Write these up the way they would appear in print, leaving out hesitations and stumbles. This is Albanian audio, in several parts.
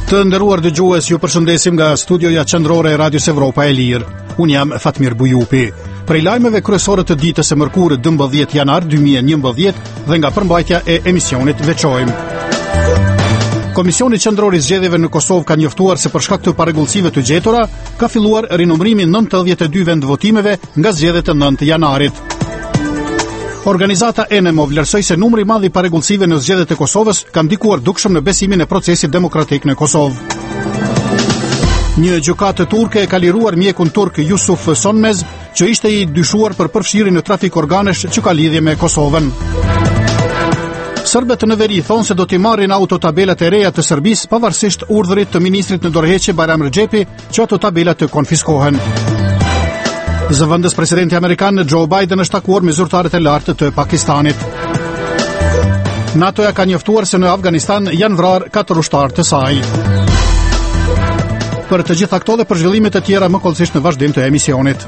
Të nderuar dëgjues, ju përshëndesim nga studioja qendrore e Radios Evropa e Lirë. Unë jam Fatmir Bujupi. Prej lajmeve kryesore të ditës së mërkurë 12 janar 2011 dhe nga përmbajtja e emisionit veçojmë. Komisioni qendror i zgjedhjeve në Kosovë ka njoftuar se për shkak të parregullësive të gjetura ka filluar rinumërimi 92 vendvotimeve nga zgjedhjet e 9 janarit. Organizata ENEMO vlerësoi se numri i madh i parregullësive në zgjedhjet e Kosovës ka ndikuar dukshëm në besimin e procesit demokratik në Kosovë. Një gjykatë turke e ka liruar mjekun turk Yusuf Sonmez, që ishte i dyshuar për përfshirje në trafik organesh që ka lidhje me Kosovën. Serbët në veri thonë se do t'i marrin autotabelat e reja të Serbisë pavarësisht urdhërit të ministrit në dorëheqje Bayram Recep që ato tabelat të konfiskohen. Zëvendës presidenti amerikan Joe Biden është takuar me zyrtarët e lartë të Pakistanit. NATO-ja ka njoftuar se në Afganistan janë vrarë 4 ushtarë të saj. Për të gjitha këto dhe për zhvillimet e tjera më kollësisht në vazhdim të emisionit.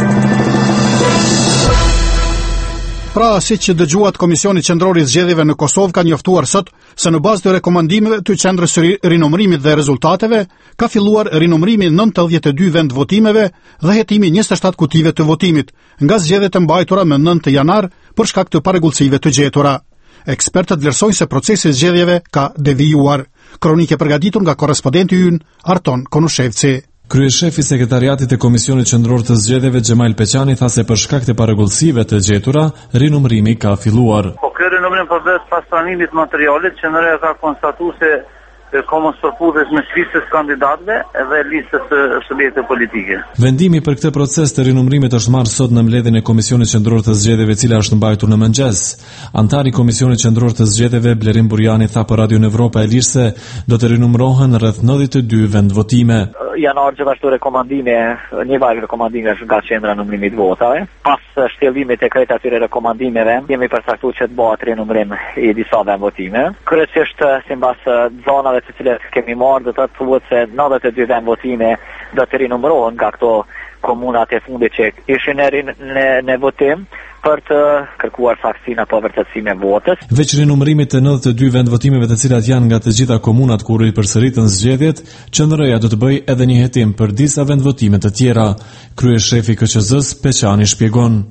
Pra, si që dëgjuat, Komisioni Qendror i Zgjedhjeve në Kosovë ka njoftuar sot se në bazë të rekomandimeve të qendrës së rinumërimit dhe rezultateve, ka filluar rinumërimi 92 vendvotimeve dhe hetimi 27 kutive të votimit, nga zgjedhjet e mbajtura më 9 janar për shkak të parregullësive të gjetura. Ekspertët vlerësojnë se procesi i zgjedhjeve ka devijuar. Kronike përgatitur nga korrespondenti ynë Arton Konushevci. Kryeshefi i sekretariatit të Komisionit Qendror të Zgjedhjeve Xhemal Peqani tha se për shkak të parregullësive të gjetura, rinumërimi ka filluar. Ky rinumërim përveç pas pranimit materialit, qendrëria ka konstatuar se ka mos përputhjes me listës kandidatëve dhe listës së subjekteve politike. Vendimi për këtë proces të rinumërimit është marrë sot në mbledhjen e Komisionit Qendror të Zgjedhjeve, e cila është mbajtur në mëngjes. Antari i Komisionit Qendror të Zgjedhjeve, Blerim Burjani, tha për Radio Evropa e Lirë se do të rinumërohen rreth 92 vendvotime. Janë ardhur gjithashtu rekomandime, një varg rekomandime nga qendra numërimit votave. Pas shtjellimit e krejt atyre rekomandimeve, jemi përcaktuar që të bëhet rinumërim i disa vendvotime. Kryesisht sipas zonave të cilat kemi marrë, do të thuhet se 92 vendvotime do të rinumërohen nga këto komunat e fundit që ishin në votim për të kërkuar saktësinë apo vërtetësinë e votës. Veç rinumërimit të 92 vendvotimeve të cilat janë nga të gjitha komunat ku u përsëritën zgjedhjet, qendrëria do të bëjë edhe një hetim për disa vendvotime të tjera. Kryeshefi KQZ-s Peqani shpjegon.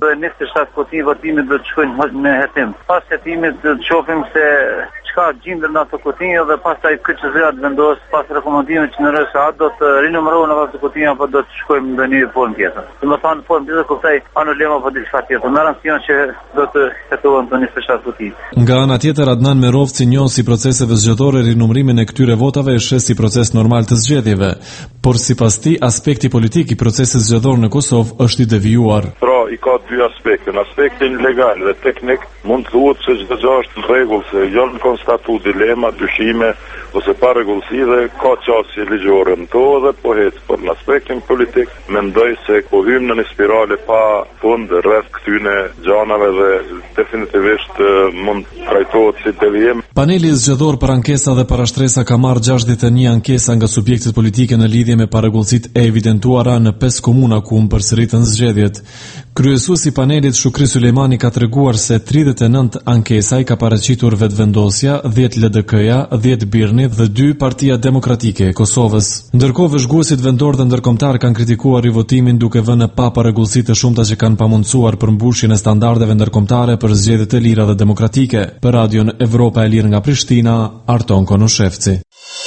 27 votime do të shkojnë në hetim. Pas hetimit do të shohim se çka gjendën në ato kutinje dhe pastaj KQZ-ja vendos pas rekomandimeve që në rreth do të rinumërohen ato kutinje apo do të shkojmë në një formë tjetër. Domethënë formë tjetër kuptoj anulem apo diçka tjetër. Në rreth që do të hetohen të 27 kuti. Nga ana tjetër, Adnan Merovci njeh si proceseve zgjedhore rinumërimin e këtyre votave e sheh si proces normal të zgjedhjeve, por sipas tij aspekti politik i procesit zgjedhor në Kosovë është i devijuar. I ka dy aspekte. Në aspektin legal dhe teknik mund të thuhet se çdo gjë është në rregull, se janë konstatuar dilema, dyshime ose parregullësi dhe ka çështje ligjore në to dhe po hec, por në aspektin politik mendoj se po hym në një spirale pa fund rreth këtyre gjanave dhe definitivisht mund trajtohet si devijim. Paneli zgjedhor për ankesa dhe parashtresa ka marrë 61 ankesa nga subjektet politike në lidhje me parregullësitë e evidentuara në 5 komuna ku përsëritën zgjedhjet. Kryesuesi i panelit Shukri Sulejmani ka treguar se 39 ankesa i ka paraqitur vetvendosja, 10 LDK-ja, 10 Birni dhe 2 Partia Demokratike e Kosovës. Ndërkohë vëzhguesit vendor dhe ndërkombëtar kanë kritikuar rivotimin duke vënë pa parregullësi të shumta që kanë pamundsuar përmbushjen e standardeve ndërkombëtare për zgjedhjet e lira dhe demokratike. Për Radion Evropa e Lirë nga Prishtina, Arton Konushevci.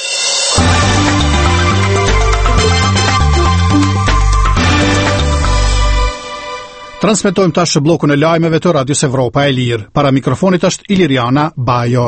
Transmetojmë tash bllokun e lajmeve të Radios Evropa e Lirë. Para mikrofonit është Iliriana Bajo.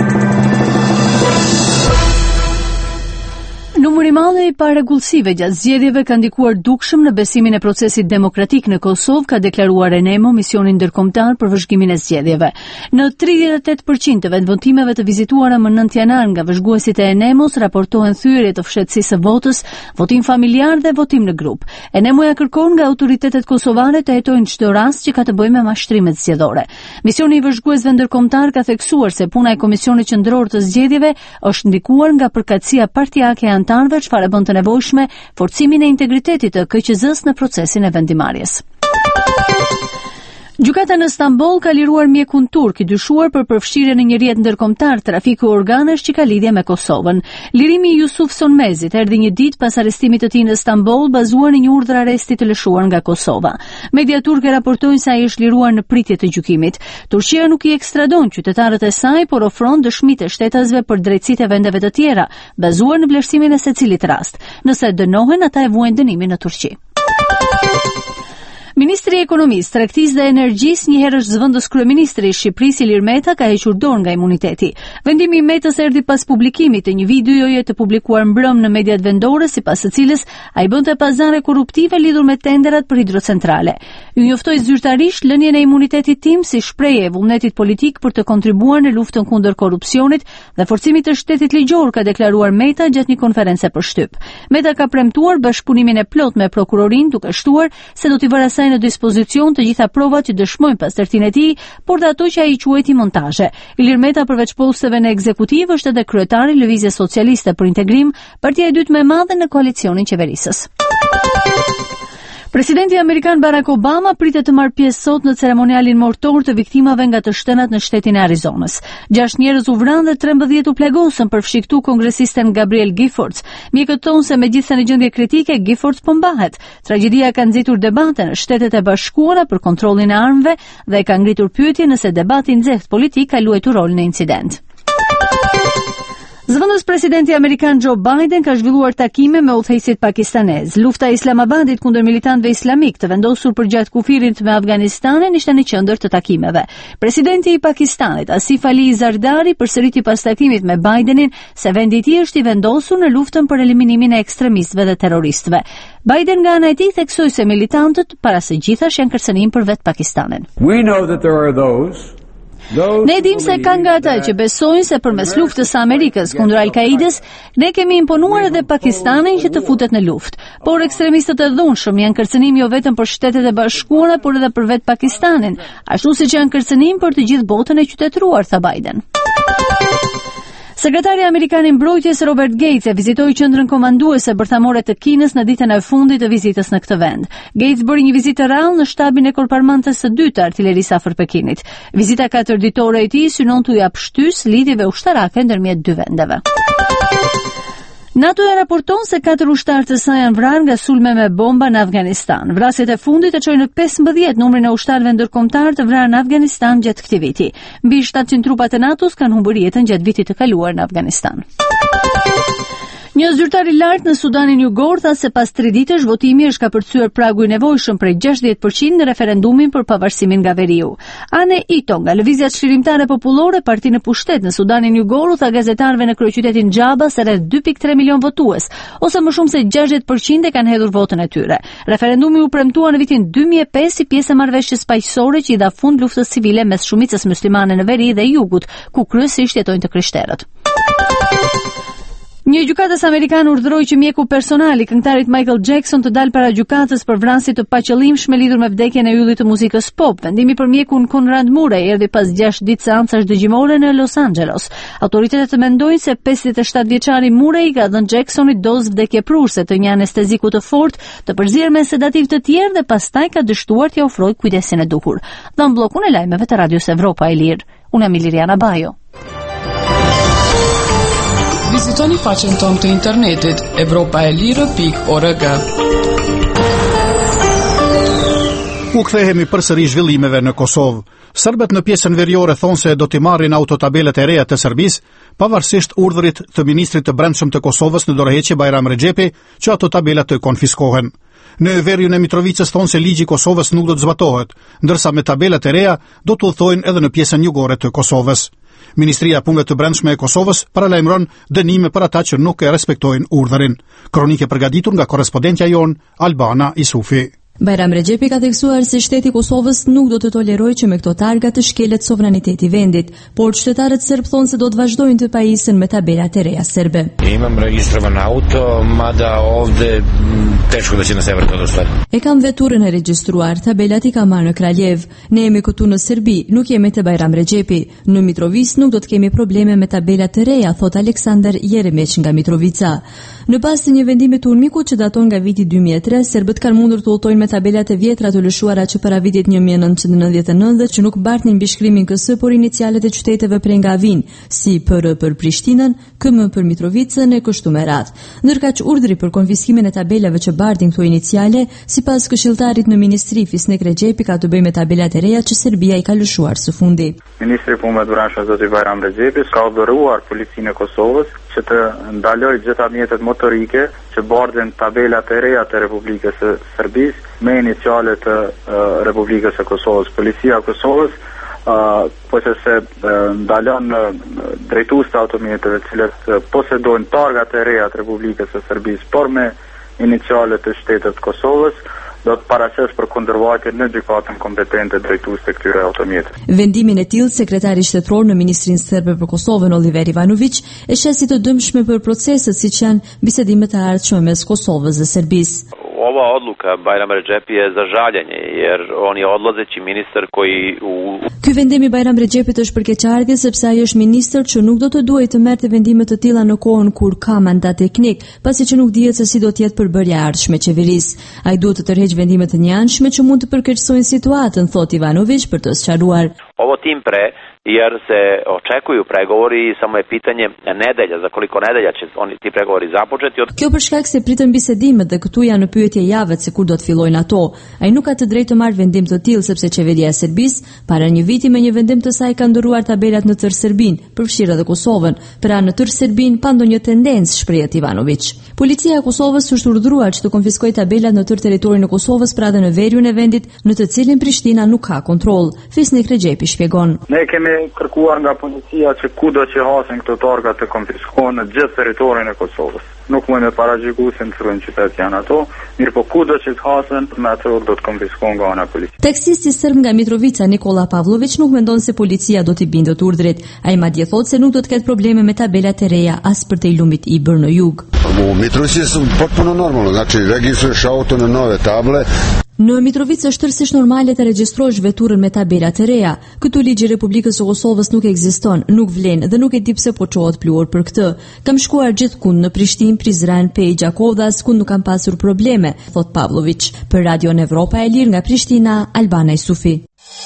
Numri i madh i parregullësive gjatë zgjedhjeve ka ndikuar dukshëm në besimin e procesit demokratik në Kosovë, ka deklaruar ENEMO, misioni ndërkombëtar për vëzhgimin e zgjedhjeve. Në 38% të vendvotimeve të vizituara më 9 janar nga vëzhguesit e ENEMO-s raportohen thyerje të fshehtësisë së votës, votim familjar dhe votim në grup. ENEMO-ja kërkon nga autoritetet kosovare të hetojnë çdo rast që ka të bëjë me mashtrimet zgjedhore. Misioni i vëzhguesve ndërkombëtar ka theksuar se puna e Komisionit Qendror të Zgjedhjeve është ndikuar nga përkatësia partijake e antarëve, çfarë bën të nevojshme forcimin e integritetit të KQZ-s në procesin e vendimarrjes. Gjykata në Stamboll ka liruar mjekun turk I dyshuar për përfshirjen në një rrjet ndërkombëtar trafiku organesh që ka lidhje me Kosovën. Lirimi I Yusuf Sonmezit erdhi një ditë pas arrestimit të tij në Stamboll bazuar në një urdhër arresti të lëshuar nga Kosova. Media turke raportojnë se ai është liruar në pritje të gjykimit. Turqia nuk I ekstradon qytetarët e saj, por ofron dëshmitë e shtetasve për drejtësitë e vendeve të tjera, bazuar në vlerësimin e secilit rast. Nëse dënohen, ata e vuajnë dënimin në Turqi. Ministri I Ekonomisë, Tregtisë dhe Energjisë, njëherë është zëvendës kryeministri I Shqipërisë Ilir Meta, ka hequr dorë nga imuniteti. Vendimi I Metës erdhi pas publikimit të një videoje të publikuar mbrëm në mediat vendore, sipas së cilës ai bënte pazare korruptive lidhur me tenderat për hidrocentrale. Ju njoftoi zyrtarisht lënien e imunitetit tim si shprehje e vullnetit politik për të kontribuar në luftën kundër korrupsionit dhe forcimit të shtetit ligjor, ka deklaruar Meta gjatë një konference për shtyp. Meta ka premtuar bashkëpunimin e plot me prokurorinë, duke shtuar se do t'i vërasaj në dispozicion të gjitha provat që dëshmojnë pastërtinë e tij, por dhe ato që ai quajti montazhe. Ilir Meta përveç posteve në ekzekutiv është edhe kryetari I Lëvizjes Socialiste për Integrim, partia e dytë më e madhe në koalicionin qeverisës. Presidenti Amerikan Barack Obama pritet të marrë pjesë sot në ceremonialin mortor të viktimave nga të shtënat në shtetin e Arizonës. 6 njerëz u vranë dhe 13 u plagosën, përfshi këtu kongresisten Gabrielle Giffords. Mjekët thonë se megjithëse në gjendje kritike, Giffords po mbahet. Tragjedia ka nxitur debate në Shtetet e Bashkuara për kontrollin e armëve dhe ka ngritur pyetje nëse debati I nxehtë politik ka luajtur rol në incident. Zëvendës presidenti Amerikan Joe Biden ka zhvilluar takime me udhëheqësit pakistanez. Lufta e Islamabadit kundër militantëve islamik të vendosur përgjatë kufirit me Afganistanin ishte në qendër të takimeve. Presidenti I Pakistanit, Asif Ali Zardari, përsëriti pas takimit me Bidenin se vendi I tij është I vendosur në luftën për eliminimin e ekstremistëve dhe terroristëve. Biden nga ana e tij theksoi se militantët para së gjithash janë kërcënim për vetë Pakistanin. We know that there are those Ne dim se ka nga ata që besojnë se përmes luftës së Amerikës kundër Al-Kaidës, ne kemi imponuar edhe Pakistanin që të futet në luftë. Por ekstremistët e dhunshëm janë kërcënim jo vetëm për Shtetet e Bashkuara, por edhe për vetë Pakistanin, ashtu siç janë kërcënim për të gjithë botën e qytetëruar, tha Biden. Sekretari Amerikan I Mbrojtjes Robert Gates e vizitoi qendrën komanduese bërthamore të Kinës në ditën e fundit të vizitës në këtë vend. Gates bëri një vizitë rrallë në shtabin e korparmantes së dytë të artillerisë afër Pekinit. Vizita 4 ditore e tij synon t'u jap shtys lidhjeve ushtarake ndërmjet dy vendeve. NATO e raporton se 4 ushtarë të saj janë vrarë nga sulme me bomba në Afganistan. Vrasjet e fundit e çojnë në 15 numrin e ushtarëve ndërkombëtar të vrarë në Afganistan gjatë këtij viti. Mbi 700 trupa të NATO-s kanë humbur jetën gjatë vitit të kaluar në Afganistan. Një zyrtar I lartë në Sudanin Jugor tha se pas 3 ditësh votimi është kapërcyer pragu I nevojshëm prej 60% në referendumin për pavarësimin nga veriu. Ane Ito nga Lëvizja Çlirimtare Popullore, parti në pushtet në Sudanin Jugor, u tha gazetarëve në kryeqytetin Xhaba se rreth 2.3 milion votues, ose më shumë se 60% e kanë hedhur votën e tyre. Referendumi u premtua në vitin 2005 si pjesë e marrëveshjes paqësore që I dha fund luftës civile mes shumicës muslimane në veri dhe jugut, ku kryesisht jetojnë të krishterët. Një gjykatës amerikan urdhëroi që mjeku personal I këngëtarit Michael Jackson të dalë para gjykatës për vrasje të paqëllimshme lidhur me vdekjen e yllit të muzikës pop. Vendimi për mjekun Conrad Murray erdhi pas 6 ditë seancash dëgjimore në Los Angeles. Autoritetet mendojnë se 57 vjeçari Murray ka dhënë Jacksonit dozë vdekjeprurse të një anesteziku të fortë, të përzier me sedativ të tjerë dhe pastaj ka dështuar t'i ofrojë kujdesin e duhur. Dham bllokun e lajmeve të Radios Evropa e Lirë. Unë jam Liriana Bajo. Vizitoni faqen tonë të internetit evropaelire.org. U kthehemi përsëri zhvillimeve në Kosovë. Serbët në pjesën veriore thonë se do t'i marrin autotabelet e reja të Serbisë, pavarësisht urdhërit të ministrit të brendshëm të Kosovës në dorëheqje Bajram Rexhepi, që ato tabelat të konfiskohen. Në veriun e Mitrovicës thonë se ligji I Kosovës nuk do të zbatohet, ndërsa me tabelat e reja do të udhtojnë edhe në pjesën jugore të Kosovës. Ministria e Punëve të Brendshme e Kosovës paralajmëron dënime për ata që nuk e respektojnë urdhërin. Kronike përgatitur nga korrespondentja jon Albana Isufi. Bajram Rexhepi ka theksuar se shteti I Kosovës nuk do të tolerojë që me këto targa të shkelet sovraniteti I vendit, por qytetarët serb thonë se do të vazhdojnë të pajisen me tabelat e reja serbe. Imam regjistruar auto, mada ovde teško da će na sever to dostati. E kam veturën e regjistruar, tabelat I kam marrë në Kraljev. Ne jemi këtu në Serbi, nuk jemi te Bajram Rexhepi. Në Mitrovic nuk do të kemi probleme me tabelat e reja, thot Aleksandar Jeremeq nga Mitrovica. Në bazë të një vendimi të urmikut që daton nga viti 2003, serbët kanë mundur të udhtojnë me tabelat e vjetra të lëshuara që para vitit 1999 dhe që nuk mbartnin mbi shkrimin KS, por inicialet e qyteteve prej nga Vin, si PR për Prishtinën, KM për Mitrovicën e kështu me radhë. Ndërkaq urdhri për konfiskimin e tabelave që bartin këto iniciale, sipas këshilltarit në ministri Fisnek Rexhepi, ka të bëjë me tabelat e reja që Serbia i ka lëshuar së fundi. Ministri i Punëve të Brendshme zoti Bajram Rexhepi ka urdhëruar policinë e Kosovës që të ndaloj gjitha mjetet motorike që bardhin tabelat e reja të Republikës së Serbisë me inicialet të Republikës së Kosovës. Policia e Kosovës po që se ndalon drejtues të automjeteve të cilët posedojnë targat e reja të Republikës së Serbisë, por me inicialet të shtetit të Kosovës, do të paraqes për kundërvajtje në gjykatën kompetente drejtues të këtyre automjeteve. Vendimin e tillë sekretari shtetror në Ministrinë Serbe për Kosovën Oliver Ivanović e sheh si të dëmshme për proceset siç janë bisedimet e ardhshme mes Kosovës dhe Serbisë. Ova odluka Bajram Rexhepi je za žaljenje, jer on je odlazeći ministar koji Ky vendim i Bajram Rexhepit është për keqardhje sepse ai është ministër që nuk do të duhej të merrte vendime të tilla në kohën kur ka mandat teknik, pasi që nuk dihet se si do të jetë përbërja e ardhshme e qeverisë. Ai duhet të tërheqë vendime të njanshme që mund të përkeqësojnë situatën, thot Ivanović për të sqaruar. Ovo tim pre, jer se očekuju pregovori, samo je pitanje nedelja, za koliko nedelja će ti pregovori započeti. Kjo për shkak se pritën bisedimet dhe këtu janë në pyetje javët se kur do të fillojnë ato. Ai nuk ka të drejtë të marrë vendim të tillë sepse qeveria e Serbisë para një viti me një vendim të saj ka ndërruar tabelat në tërë Serbinë, përfshirë edhe Kosovën, pra në tërë Serbinë pa ndonjë tendencë, shprehet Ivanović. Policia e Kosovës është urdhëruar që të konfiskojë tabelat në tërë territorin e Kosovës, pra edhe në veriun e vendit në të cilin Prishtina nuk ka kontroll. Fisnik Rexhepi shpjegon. Ne kemi kërkuar nga policia që kudo që hasin këto targa të konfiskohen në gjithë territorin e Kosovës. Nuk mund të paraqyjojë se në cilën qytet janë ato, mirë po kudo që të hasen me ato do të konfiskohen nga ana policie. Taksisti serb nga Mitrovica Nikola Pavlović nuk mendon se policia do t'i bindët urdhrit. Ai madje thotë se nuk do të ketë probleme me tabelat e reja as për te lumit i bërë në jug. U Mitrovica su potpuno normalno, znači registruješ auto na nove table. Në Mitrovicë është tërësisht normale të regjistrosh veturën me tabela të reja. Këtu ligji i Republikës së Kosovës nuk ekziston, nuk vlen dhe nuk e di pse po çohet pluhur për këtë. Kam shkuar gjithkund në Prishtinë, Prizren, Pej, Gjakovdas, ku nuk kam pasur probleme, thot Pavlović. Për Radio Evropa e Lirë nga Prishtina, Albana Isufi.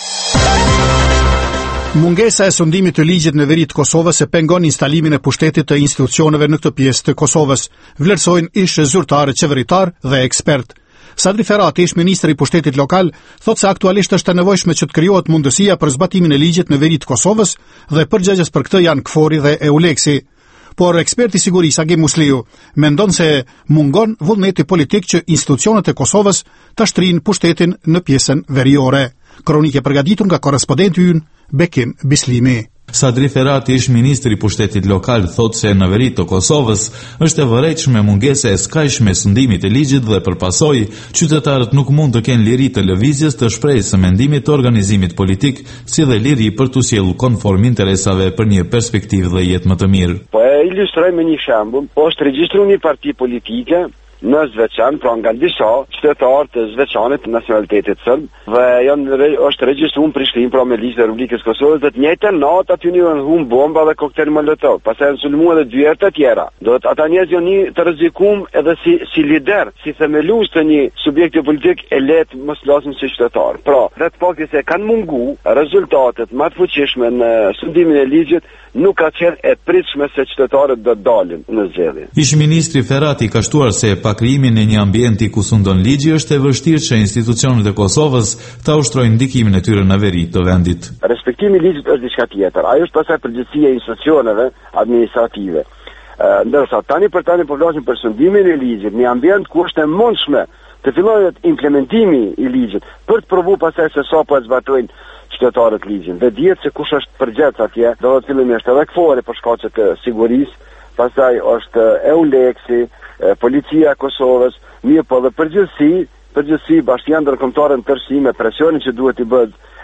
Mungesa e sundimit të ligjit në veri të Kosovës e pengon instalimin e pushtetit të institucioneve në këtë pjesë të Kosovës, vlerësojnë ish zyrtar, qeveritar dhe ekspert. Sadri Ferati, ish ministri i pushtetit lokal, thot se aktualisht është e nevojshme që të krijohet mundësia për zbatimin e ligjit në veri të Kosovës dhe përgjegjës për këtë janë KFOR-i dhe EULEX-i. Por eksperti sigurisë Agim Musliu mendon se mungon vullneti politik që institucionet e Kosovës ta shtrinë pushtetin në pjesën veriore. Kronikë përgatitur nga korrespondenti ynë Bekim Bislimi. Sadri Ferati, ish ministri i pushtetit lokal, thot se në veri të Kosovës është e vërejtshme mungesa e skajshme e sundimit të ligjit dhe përpasoj qytetarët nuk mund të kenë liri të lëvizjes, të shprehjes së mendimit, të organizimit politik, si dhe liri për të sjellur konform interesave për një perspektivë dhe jetë më të mirë. Po e ilustroj me një shembull, po është regjistruar një parti politike në Zveçan, pra nga disa qytetarë të Zveçanit nacionalitetit serb, dhe është regjistruar në Prishtinë pra me ligjin e Republikës Kosovës, dhe të njëjtën natë aty janë humb bomba dhe koktel molotov, pastaj janë sulmuar edhe dy herë të tjera. Do të ata njerëz janë të rrezikum edhe si lider, si themelues të një subjekti politik e letë mos lasim si qytetar. Pra, dhe të fakti se kanë mungu rezultatet më të fuqishme në sundimin e ligjit, nuk ka qenë e pritshme se qytetarët do të dalin në zgjedhje. Ish ministri Ferati ka shtuar se pa krijimin e një ambienti ku sundon ligji është e vështirë që institucionet e Kosovës ta ushtrojnë ndikimin e tyre në veri të vendit. Respektimi i ligjit është diçka tjetër. Ajo është pastaj përgjegjësia e institucioneve administrative. Ndërsa tani po flasim për sundimin e ligjit, në ambient ku është e mundshme të fillojë implementimi i ligjit për të provuar pastaj se sa po e zbatojnë qytetarët ligjin. Dhe dihet se kush është përgjegjës atje, do të fillimisht edhe KFOR-i për shkaqe të sigurisë, pastaj është EULEX-i, policia e Kosovës, mirë po dhe përgjithësi bashkia ndërkombëtare në tërësi me presionin që duhet i bëhet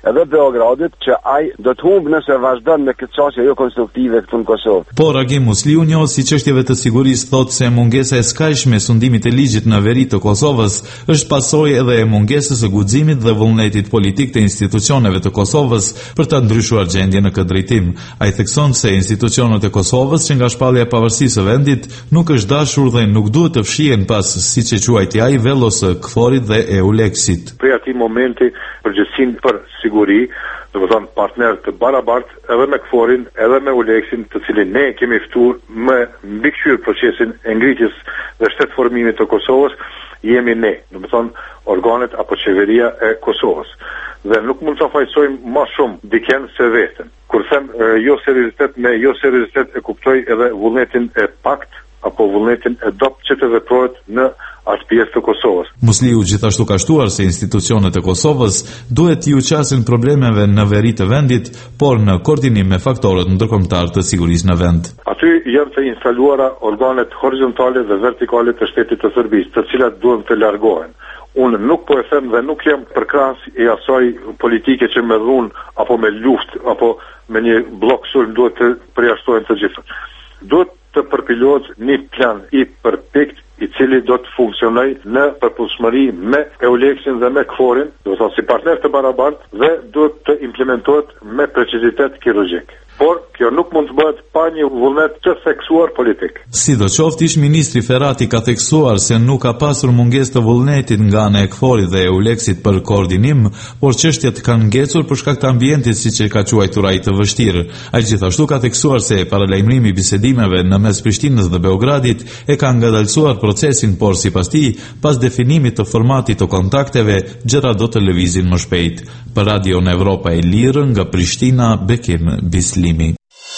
edhe Beogradit që ai do të humbë nëse vazhdon me këtë çështje jo konstruktive këtu në Kosovë. Por Agim Musliu, njohës si çështjeve të sigurisë, thotë se mungesa e skajshme e sundimit të ligjit në veri të Kosovës është pasojë edhe e mungesës së guximit dhe vullnetit politik të institucioneve të Kosovës për ta ndryshuar gjendjen në këtë drejtim. Ai thekson se institucionet e Kosovës që nga shpallja e pavarësisë së vendit nuk është dashur dhe nuk duhet të fshihen pas, siç e quajti ai, vellos së KFOR-it dhe EULEX-it. Prej atij momenti përgjegjësinë për siguri, do të thonë partner të barabartë edhe me KFOR-in edhe me EULEX-in, të cilin ne kemi ftuar me mbikëqyr procesin e ngritjes dhe shtetformimit të Kosovës, jemi ne, do të thonë organet apo qeveria e Kosovës. Dhe nuk mund të fajsojmë më shumë diken se veten. Kur them jo seriozitet e kuptoj edhe vullnetin e pakt apo vullnetin e dopt që të veprohet në atë pjesë të Kosovës. Musliu gjithashtu ka shtuar se institucionet e Kosovës duhet t'i uqasin problemeve në veri të vendit, por në koordinim me faktorët ndërkombëtar të sigurisë në vend. Aty janë të instaluara organet horizontale dhe vertikale të shtetit të Serbisë, të cilat duhen të largohen. Unë nuk po e them dhe nuk jam përkrahas e asaj politike që me dhunë apo me luftë apo me një blok sulm duhet të përjashtohen të gjitha. Duhet të përpilohet një plan i përpikt i cili do të funksionojë në përputhshmëri me EULEX-in dhe me KFOR-in, do të thonë si partner të barabartë, dhe duhet të implementohet me precizitet kirurgjik. Por kjo nuk mund të bëhet pa një vullnet të theksuar politik. Sidoqoftë, ish ministri Ferrati ka theksuar se nuk ka pasur mungesë të vullnetit nga ana e KFOR-it dhe EULEX-it për koordinim, por çështjet kanë ngecur për shkak të ambientit, siç e ka quajtur ai, të vështirë. Ai gjithashtu ka theksuar se paralajmërimi i bisedimeve në mes Prishtinës dhe Beogradit e ka ngadalësuar procesin, por sipas tij, pas definimit të formatit të kontakteve, gjërat do të lëvizin më shpejt. Për Radio në Evropa e Lirë, nga Prishtina, Bekim Bislimi.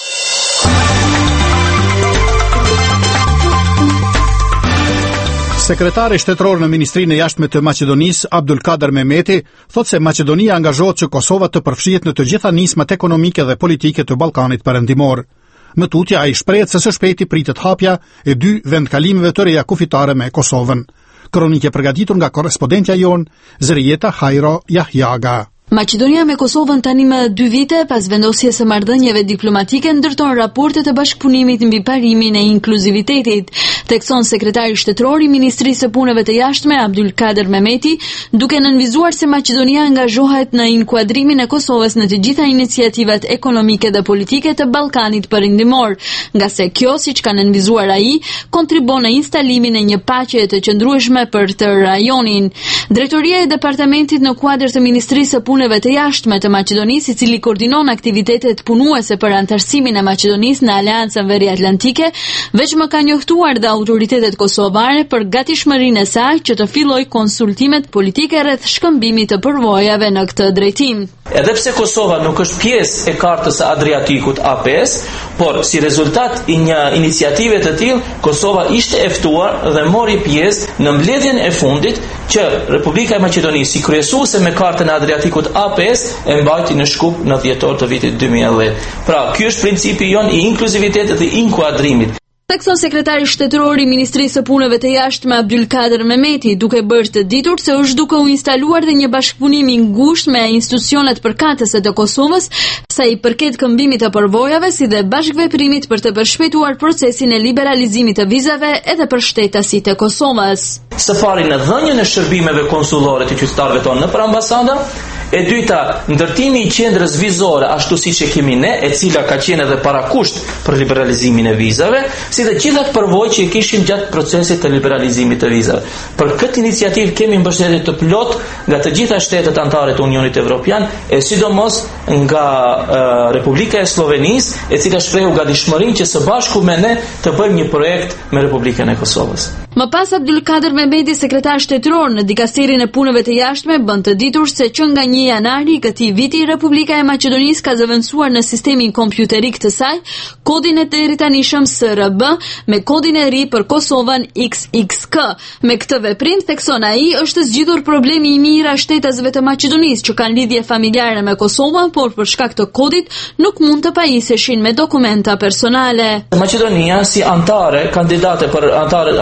Sekretari shtetëror në Ministrinë e Jashtme të Maqedonisë, Abdulkader Mehmeti, thotë se Maqedonia angazhohet që Kosova të përfshihet në të gjitha nismat ekonomike dhe politike të Ballkanit Perëndimor. Më tutje ai shprehet se së shpejti pritet hapja e 2 vendkalimeve të reja kufitare me Kosovën. Kronike përgatitur nga korrespondentja jon Zerieta Hajro Jahjaga. Maqedonia me Kosovën tani më 2 vite pas vendosjes së marrëdhënieve diplomatike ndërton raporte të bashkëpunimit mbi parimin e inkluzivitetit, thekson sekretari shtetëror i Ministrisë së Punëve të Jashtme Abdulkader Mehmeti, duke nënvizuar se Maqedonia angazhohet në inkuadrimin e Kosovës në të gjitha iniciativat ekonomike dhe politike të Ballkanit Perëndimor, nga se kjo, siç ka nënvizuar ai, kontribon në instalimin e një paqe të qëndrueshme për të rajonin. Drejtoria e departamentit në kuadër të Ministrisë së Punëve të Jashtme të Maqedonisë, i cili koordinon aktivitetet punuese për antarësimin e Maqedonisë në Aleancën Veriatlantike, veç më ka njohtuar dhe autoritetet kosovare për gatishmërinë e saj që të fillojë konsultimet politike rreth shkëmbimit të përvojave në këtë drejtim. Edhe pse Kosova nuk është pjesë e kartës së Adriatikut A5, por si rezultat i një iniciative të tillë, Kosova ishte e ftuar dhe mori pjesë në mbledhjen e fundit që Republika e Maqedonisë, si kryesuese me kartën e Adriatikut A5, e mbajti në Shkup në dhjetor të vitit 2010. Pra, ky është principi jon i inkluzivitetit dhe inkuadrimit. Thekson sekretari shtetëror i Ministrisë së Punëve të Jashtme Abdulkader Mehmeti, duke bërë të ditur se është duke u instaluar dhe një bashkëpunim i ngushtë me institucionet përkatëse të Kosovës, sa i përket këmbimit të përvojave, si dhe bashkëveprimit për të përshpejtuar procesin e liberalizimit të vizave edhe për shtetasit e Kosovës. Së pari në dhënien e shërbimeve konsullore të qytetarëve tonë nëpër ambasada, e dyta, ndërtimi i qendrës vizore ashtu siç e kemi ne, e cila ka qenë edhe parakusht për liberalizimin e vizave, si dhe gjithat përvojë që kishim gjatë procesit të liberalizimit të vizave. Për këtë iniciativë kemi mbështetje të plot nga të gjitha shtetet anëtare të Unionit Evropian, e sidomos nga Republika e Slovenisë, e cila shprehu gatishmërinë që së bashku me ne të bëjmë një projekt me Republikën e Kosovës. Më pas, Abdulkader Mehmeti, sekretar shtetëror në Dikasterin e Punëve të Jashtme, bën të ditur se që nga 1 janari i këtij viti Republika e Maqedonisë ka zëvendësuar në sistemin kompjuterik të saj kodin e deritanishëm SRB me kodin e ri për Kosovën XXK. Me këtë veprim, thekson ai, është zgjidhur problemi i mirë a shtetasve të Maqedonisë që kanë lidhje familjare me Kosovën, por për shkak të kodit nuk mund të pajiseshin me dokumenta personale. Maqedonia si antare, kandidate për antarësim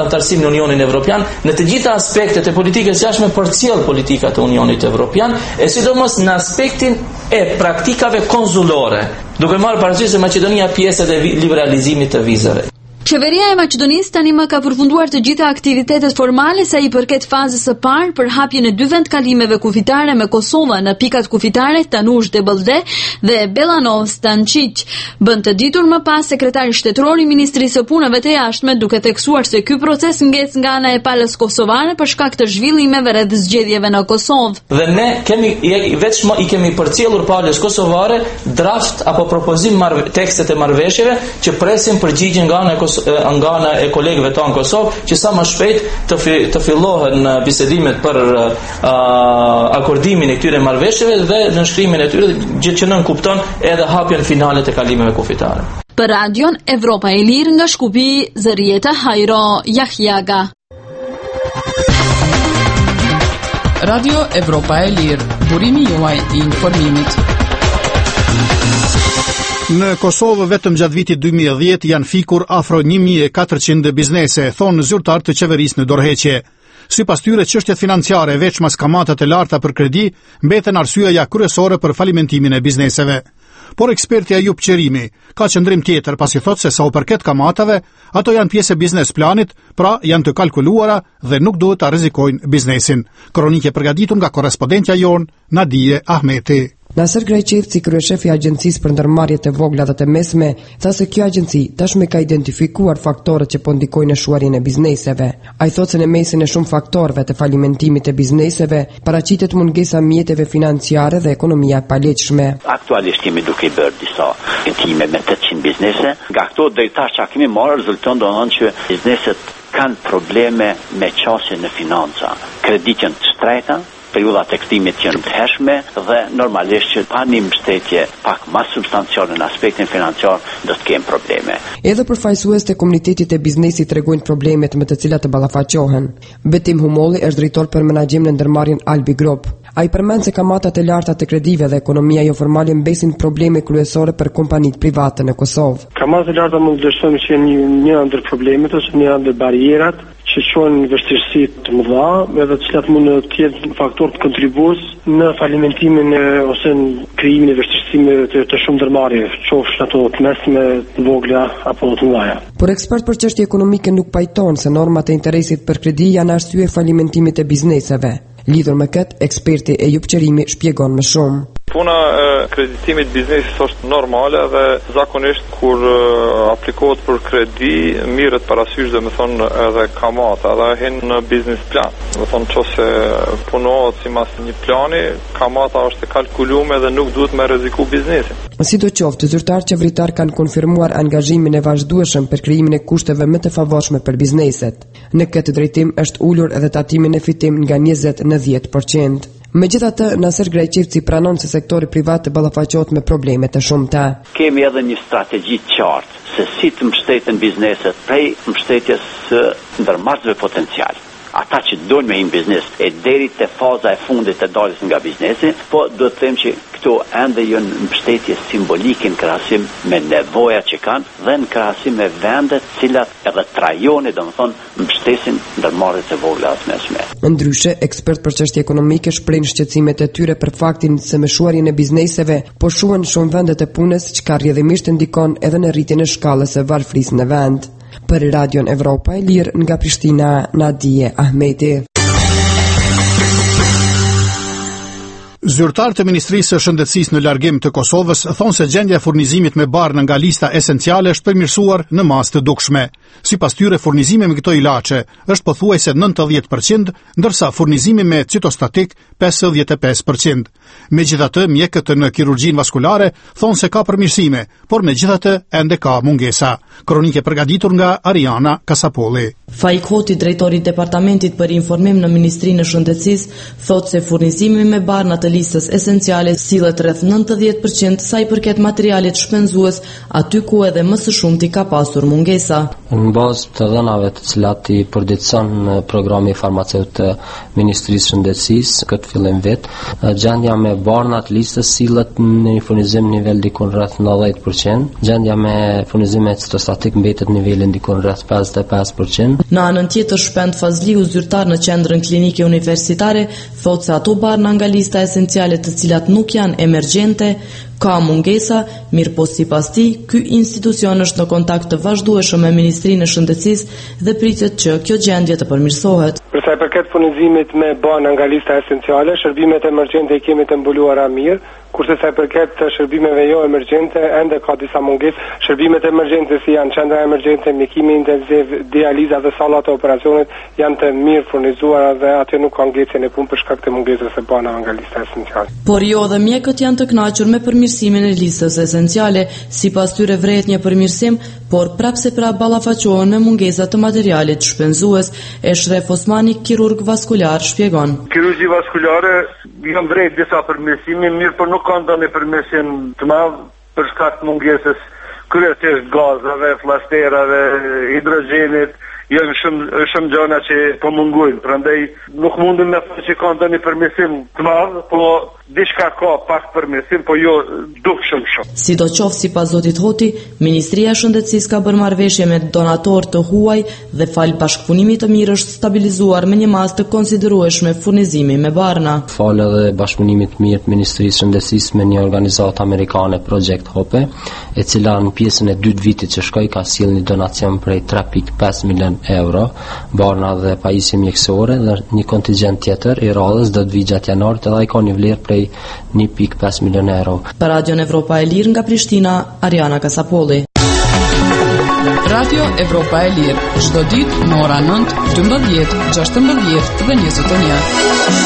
në Unionin Evropian, në të gjitha aspektet e politikës jashtme përcjell politikat e Unionit Evropian, e sidomos në aspektin e praktikave konsulore, duke marrë parasysh se Maqedonia pjesë e liberalizimit të vizave. Qeveria e Maqedonisë tani më ka përfunduar të gjitha aktivitetet formale sa i përket fazës së parë për hapjen e 2 vendkalimeve kufitare me Kosova në pikat kufitare Tanush Debelde dhe Belanov Stančić. Bën të ditur më pas sekretari shtetëror i Ministrisë së Punëve të Jashtme, duke theksuar se ky proces ngec nga ana e palës kosovare për shkak të zhvillimeve rreth zgjedhjeve në Kosovë. Dhe ne vetëm i kemi përcjellur palës kosovare draft apo propozim tekstet e marrëveshjeve që presim përgjigjen nga ana e kolegëve tonë në Kosovë, që sa më shpejt të fillohen bisedimet për akordimin e këtyre marrëveshjeve dhe nënshkrimin e tyre, gjë që nën kupton edhe hapjen finale të kalimeve kufitare. Për Radion Evropa e Lirë nga Shkupi, Zërieta Hajro Jahjaga. Radio Evropa e Lirë, burimi juaj i informimit. Në Kosovë vetëm gjatë vitit 2010 janë fikur afro 1400 biznese, thonë zyrtar të qeverisë në dorëheqje. Sipas tyre, çështjet financiare veç mas kamatat e larta për kredi mbeten arsyeja kryesore për falimentimin e bizneseve. Por eksperti Ayub Qerimi ka qëndrim tjetër, pasi thotë se sa u përket kamatave, ato janë pjesë e biznes planit, pra janë të kalkuluara dhe nuk duhet ta rrezikojnë biznesin. Kronikë e përgatitur nga korrespondentja jon Nadije Ahmeti. Nasser Grajqevci, kryeshefi i Agjencisë për ndërmarrjet e vogla dhe të mesme, tha se kjo agjenci tashmë ka identifikuar faktorët që po ndikojnë në shuarjen e bizneseve. Ai thotë se në mesin e shumë faktorëve të falimentimit të bizneseve paraqitet mungesa mjeteve financiare dhe ekonomia e paleqshme. Aktualisht kemi duke i bërë disa hetime me 800 biznese. Nga këto deri tash çka kemi marrë rezulton domethënë që bizneset kanë probleme me qasjen në financa, kreditën të shtrejta, periudha të kthimit që janë të hershme dhe normalisht që pa një mbështetje pak më substanciale në aspektin financiar do të kemë probleme. Edhe përfaqësues të komunitetit e biznesit tregojnë problemet me të cilat të ballafaqohen. Betim Humolli është drejtor për menaxhim në ndërmarrjen Albi Group. Ai përmend se kamatat e larta të kredive dhe ekonomia jo formale mbesin probleme kryesore për kompanitë private në Kosovë. Kamatat e larta mund të dëshmojmë se një ndër problemet ose një ndër barierat që çojnë vështirësi të mëdha, edhe të cilat mund të jetë faktor të kontribues në falimentimin ose në krijimin e vështirësive të shumë ndërmarrjeve, qofshin ato të mesme, të vogla apo të mëdha. Por ekspert për çështje ekonomike nuk pajton se normat e interesit për kredi janë arsye falimentimit të bizneseve. Lidhur me këtë, eksperti Ayub Qerimi shpjegon më shumë. Puna e kreditimit biznesit është normale dhe zakonisht kur aplikohet për kredi, mirët parasysh dhe me thonë edhe kamata dhe hin në biznes plan. Me thonë që se punohet si mas një plani, kamata është e kalkulume dhe nuk duhet me rreziku biznesin. Sidoqoftë, zyrtar qeveritar kanë konfirmuar angazhimin e vazhdueshëm për krijimin e kushteve më të favorshme për bizneset. Në këtë drejtim është ulur edhe tatimi në fitim nga 20 në 10%. Megjithatë, Nasser Grajqevci pranon se sektori privat ballafaqohet me probleme të shumta. Kemi edhe një strategji të qartë se si të mbështeten bizneset prej mbështetjes së ndërmarrësve potencial. Ata që dojnë me një biznes e deri te faza e fundit të daljes nga biznesi, po do të them që këto ende janë mbështetje simbolike në krahasim me nevojat që kanë dhe në krahasim me vendet cilat edhe trajoni, domethënë mbështesin ndërmarrjet e vogla të mesme. Ndryshe, ekspert për çështje ekonomike shprehin shqetësimet e tyre për faktin se me shuarjen e bizneseve po shuhen shumë vendet e punës, çka rrjedhimisht ndikon edhe në rritjen e shkallës së varfërisë në vend. Për Radion Evropa e Lirë nga Prishtina, Nadije Ahmeti. Zyrtarët e Ministrisë së Shëndetësisë në largim të Kosovës thonë se gjendja e furnizimit me barë nga lista esenciale është përmirësuar në masë të dukshme. Sipas tyre, furnizimi me këto ilaçe është pothuajse 90%, ndërsa furnizimi me citostatik 55%. Megjithatë, mjekët në kirurgjinë vaskulare thonë se ka përmirësime, por megjithatë ende ka mungesa. Kronikë e përgatitur nga Ariana Kasapolli. Faik Hoti, drejtori i departamentit për informim në Ministrinë e Shëndetësisë, thotë se furnizimi me barë në të listës esenciale sillet rreth 90% sa i përket materialit shpenzues, aty ku edhe më së shumti ka pasur mungesa. Në bazë të dhënave të cilat i përditëson programi farmaceut të Ministrisë Shëndetësisë këtë fillim vit, gjendja me barnat listës sillet në një furnizim nivel dikun rreth 90%, gjendja me furnizim citostatik mbetet nivelin dikun rreth 55%. Në anën tjetër, Shpend Fazliu, zyrtar në qendrën klinike universitare, thotë se ato barna nga lista esenciale të cilat nuk janë emergjente ka mungesa, mirë po sipas tij, ky institucion është në kontakt të vazhdueshëm me Ministrinë e Shëndetësisë dhe pritet që kjo gjendje të përmirësohet. Për sa i përket furnizimit me bana nga lista esenciale, shërbimet emergjente i kemi të mbuluara mirë, kurse sa i përket shërbimeve jo emergjente, ende ka disa mungesë. Shërbimet emergjente si janë qendra emergjente, mjekimi intensiv, dializa dhe sallat e operacionit janë të mirë furnizuara dhe aty nuk ka ngecje në punë për shkak të mungesës së banave nga lista esenciale. Por jo dhe mjekët janë të kënaqur me përmirësimin e listës esenciale, sipas tyre vret një përmirësim, por prapse ballafaqohen me mungesa të materialit shpenzues. Eshref Osmani, kirurg vaskular, shpjegon. Kirurgji vaskulare janë vret disa përmirësime, mirë por nuk ka ndonjë përmirësim të madh për shkak të mungesës kryesisht gazave, flasterave, hidrogjenit, janë shumë gjëra që po mungojnë. Prandaj nuk mundem me thënë që ka ndonjë përmirësim të madh, po diçka ka pak përmirësim, po jo dukshëm shumë. Sidoqoftë, sipas zotit Hoti, Ministria e Shëndetësisë ka bërë marrëveshje me donatorë të huaj dhe fal bashkëpunimit të mirë është stabilizuar me një masë të konsiderueshme furnizimi me barna. Fal edhe bashkëpunimit të mirë të Ministrisë së Shëndetësisë me një organizatë amerikane, Project Hope, e cila në pjesën e dytë vitit që shkoi ka sjellë një donacion prej 3.5 milion euro, barna dhe pajisje mjekësore dhe një kontingjent tjetër i radhës do të vijë gjatë janarit edhe ai ka një vlerë prej 1.5 milion euro. Për Radio Evropa e Lirë nga Prishtina, Ariana Kasapolli. Radio Evropa e Lirë, çdo ditë në ora 9, 12, 16 dhe 21.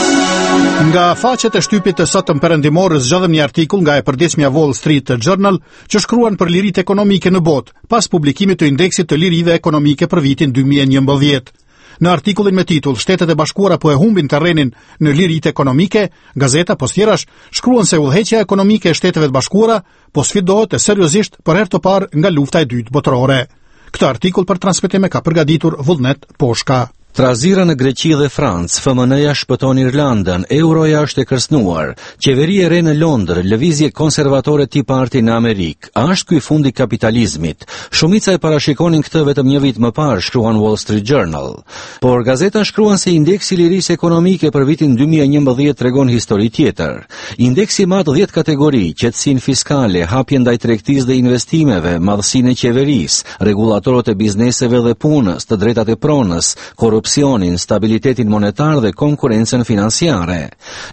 Nga faqet e shtypit të sotëm perëndimor zgjodhem një artikull nga e përditshmja Wall Street Journal që shkruan për liritë ekonomike në botë, pas publikimit të indeksit të lirive ekonomike për vitin 2011. Në artikullin me titull Shtetet e Bashkuara po e humbin terrenin në liritë ekonomike, gazeta Postirash shkruan se udhëheqja ekonomike e Shteteve të Bashkuara po sfidohet seriozisht për herë të parë nga lufta e dytë botërore. Këtë artikull për transmetim e ka përgatitur Vullnet Poshka. Trazira në Greqi dhe Francë, FMN-ja shpëton Irlandën, euroja është e kërcënuar. Qeveria e re në Londër, lëvizje konservatore Tea Party në Amerikë. A është ky fundi i kapitalizmit? Shumica e parashikonin këtë vetëm një vit më parë, shkruan Wall Street Journal. Por gazeta shkruan se indeksi i lirisë ekonomike për vitin 2011 tregon histori tjetër. Indeksi mat 10 kategori: qetësinë fiskale, hapjen ndaj tregtisë dhe investimeve, madhësinë e qeverisë, rregullatorët e bizneseve dhe punës, të drejtat e pronës, korrupsionin, stabilitetin monetar dhe konkurrencën financiare.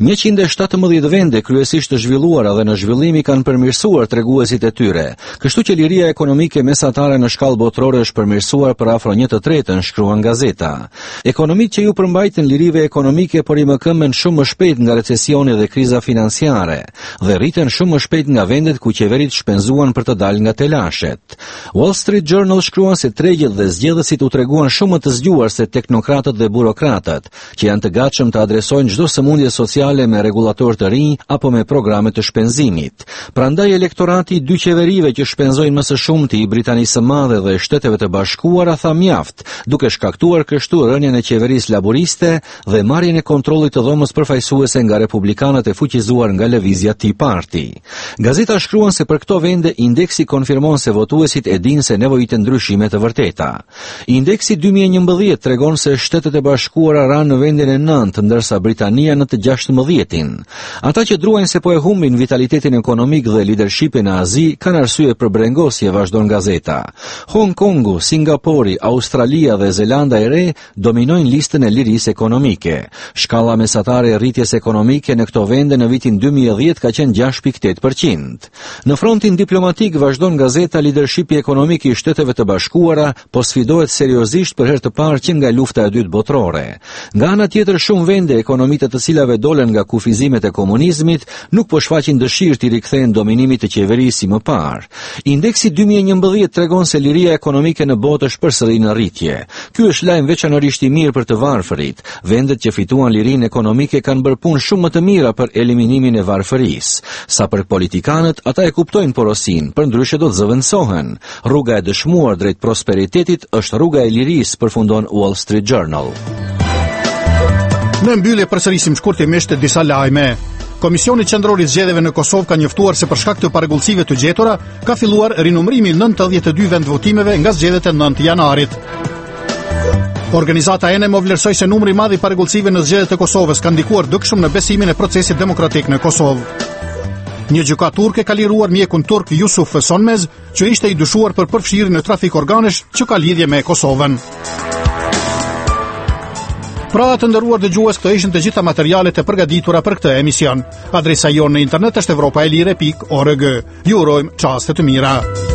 117 vende kryesisht të zhvilluara dhe në zhvillimi kanë përmirësuar treguesit e tyre, kështu që liria ekonomike mesatare në shkallë botërore është përmirësuar për afro 1/3, shkruan gazeta. Ekonomitë që ju përmbajtën lirive ekonomike por i mëkëmën shumë më shpejt nga recesioni dhe kriza financiare dhe rriten shumë më shpejt nga vendet ku qeverit shpenzuan për të dalë nga telashet. Wall Street Journal shkruan se tregjet dhe zgjedhësit u treguan shumë më të zgjuar se teknokratët dhe burokratët, që janë të gatshëm të adresojnë çdo sëmundje sociale me rregullatorë të rinj apo me programe të shpenzimit. Prandaj elektorati i dy qeverive që shpenzojnë më së shumti i Britanisë së Madhe dhe Shteteve të Bashkuara tha mjaft, duke shkaktuar kështu rënien e qeverisë laboriste dhe marrjen e kontrollit të dhomës përfaqësuese nga republikanët e fuqizuar nga lëvizja Tea Party. Gazeta shkruan se për këto vende indeksi konfirmon se votuesit e dinë se nevojitet ndryshime të vërteta. Indeksi 2011 tregon se Shtetet e Bashkuara ranë në vendin e 9, ndërsa Britania në të 16-tin. Ata që druajnë se po e humbin vitalitetin ekonomik dhe leadershipin në Azi kanë arsye për brengosje, vazhdon gazeta. Hong Kongu, Singapori, Australia dhe Zelanda e Re dominojnë listën e lirisë ekonomike. Shkalla mesatare e rritjes ekonomike në këto vende në vitin 2010 ka qenë 6.8%. Në frontin diplomatik vazhdon gazeta, leadershipi ekonomik i Shteteve të Bashkuara po sfidohet seriozisht për herë të parë që nga lufta lufta e dytë botërore. Nga ana tjetër, shumë vende ekonomitë të cilave dolen nga kufizimet e komunizmit nuk po shfaqin dëshirë të rikthehen dominimit të qeverisë si më parë. Indeksi 2011 tregon se liria ekonomike në botë është përsëri në rritje. Ky është lajm veçanërisht i mirë për të varfërit. Vendet që fituan lirinë ekonomike kanë bërë punë shumë më të mira për eliminimin e varfërisë. Sa për politikanët, ata e kuptojnë porosin, përndryshe do të zëvendësohen. Rruga e dëshmuar drejt prosperitetit është rruga e lirisë, përfundon Wall Street Journal. Në mbyllje përsërisim shkurtimisht disa lajme. Komisioni Qendror i Zgjedhjeve në Kosovë ka njoftuar se për shkak të parregullësive të gjetura ka filluar rinumërimi 92 vendvotimeve nga zgjedhjet e 9 janarit. Organizata ENEM vlerësoi se numri i madh i parregullësive në zgjedhjet e Kosovës ka ndikuar dukshëm në besimin e procesit demokratik në Kosovë. Një gjykatë turke ka liruar mjekun turk Yusuf Sonmez, që ishte i dyshuar për përfshirjen në trafik organesh që ka lidhje me Kosovën. Pra të nderuar dëgjues, këto ishin të gjitha materialet e përgatitura për këtë emision. Adresa jonë në internet është europaelire.org. Ju urojmë çaste të mira.